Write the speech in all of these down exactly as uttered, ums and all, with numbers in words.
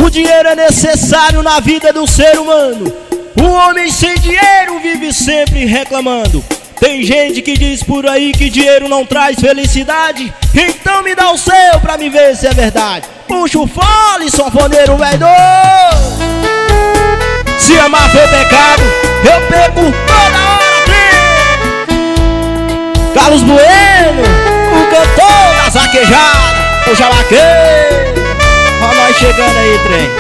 O dinheiro é necessário na vida do ser humano. O homem sem dinheiro vive sempre reclamando. Tem gente que diz por aí que dinheiro não traz felicidade. Então me dá o seu pra me ver se é verdade. Puxa o fole, sanfoneiro velho. Se amar foi pecado, eu peco toda hora. Carlos Bueno, o cantor das vaquejadas. Puxa vaqueiro, ó nós chegando aí, trem.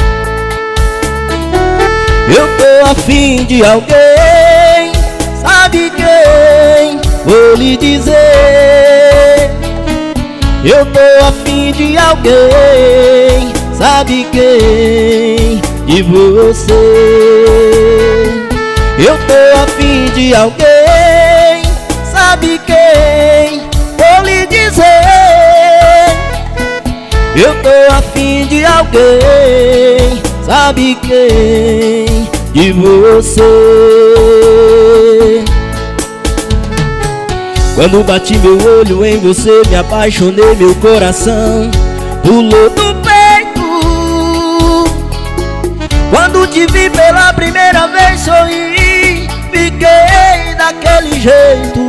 Eu tô afim de alguém, sabe quem? Vou lhe dizer. Eu tô afim de alguém, sabe quem? De você. Eu tô afim de alguém, sabe quem? Vou lhe dizer. Eu tô afim de alguém, sabe quem? De você. Quando bati meu olho em você, me apaixonei, meu coração pulou do peito. Quando te vi pela primeira vez sorri, fiquei daquele jeito.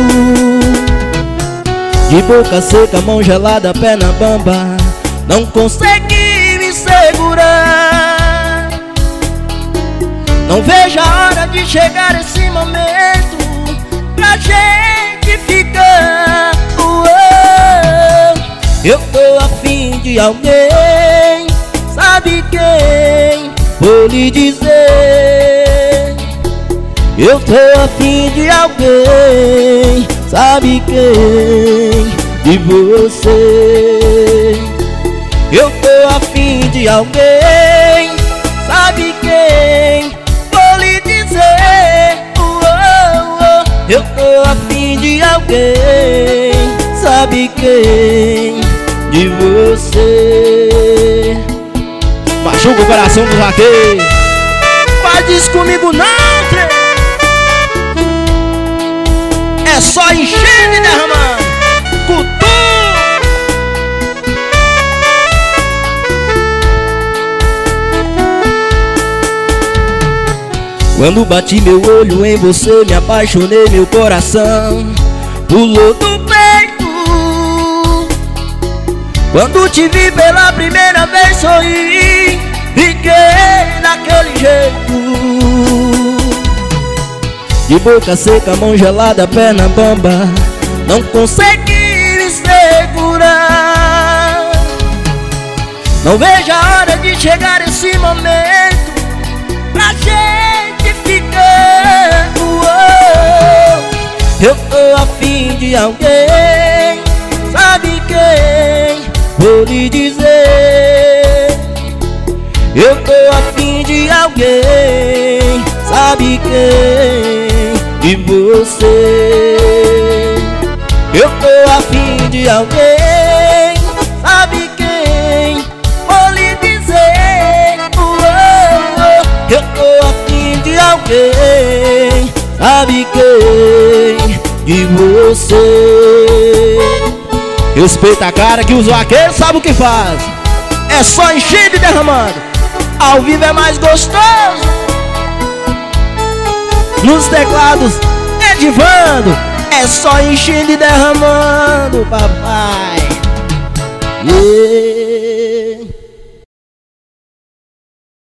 De boca seca, mão gelada, pé na bamba, não consegui me segurar. Não vejo a hora de chegar esse momento pra gente ficar. Uou. Eu tô afim de alguém, sabe quem? Vou lhe dizer. Eu tô afim de alguém, sabe quem? De você. Eu tô afim de alguém, sabe quem? Vou lhe dizer. Uou, uou. Eu tô afim de alguém, sabe quem? De você. Machuca o coração do vaqueiro. Faz isso comigo não, trem. É só enchendo e derramando. Cutu. Quando bati meu olho em você, me apaixonei, meu coração pulou do peito. Quando te vi pela primeira vez sorri, fiquei daquele jeito. De boca seca, mão gelada, pé na bamba, não consegui me segurar. Não vejo a hora de chegar esse momento pra gente ficar. Uou. Eu tô afim de alguém, sabe quem? Vou lhe dizer. Eu tô afim de alguém, sabe quem? De você. Eu tô afim de alguém, sabe quem? Vou lhe dizer. Uou. Eu tô afim de alguém, sabe quem? De você. Respeita a cara que os vaqueiros sabem o que faz. É só enchendo e derramando. Ao vivo é mais gostoso. Nos teclados é divando. É só enchendo e derramando, papai. Yeah.